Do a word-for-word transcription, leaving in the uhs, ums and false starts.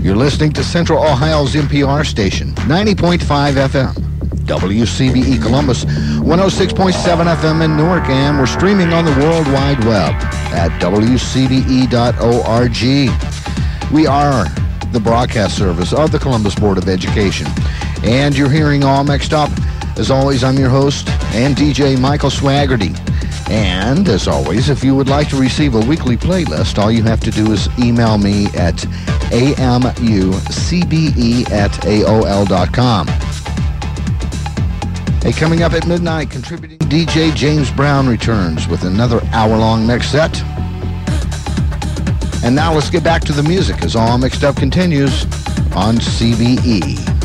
You're listening to Central Ohio's N P R station, ninety point five F M. W C B E Columbus, one oh six point seven F M in Newark, and we're streaming on the World Wide Web at W C B E dot org. We are the broadcast service of the Columbus Board of Education, and you're hearing All Mixed Up. As always, I'm your host and D J Michael Swaggerty. And as always, if you would like to receive a weekly playlist, all you have to do is email me at amucbe at A O L dot com. Hey, coming up at midnight, contributing D J James Brown returns with another hour-long mix set. And now let's get back to the music as All Mixed Up continues on C B E.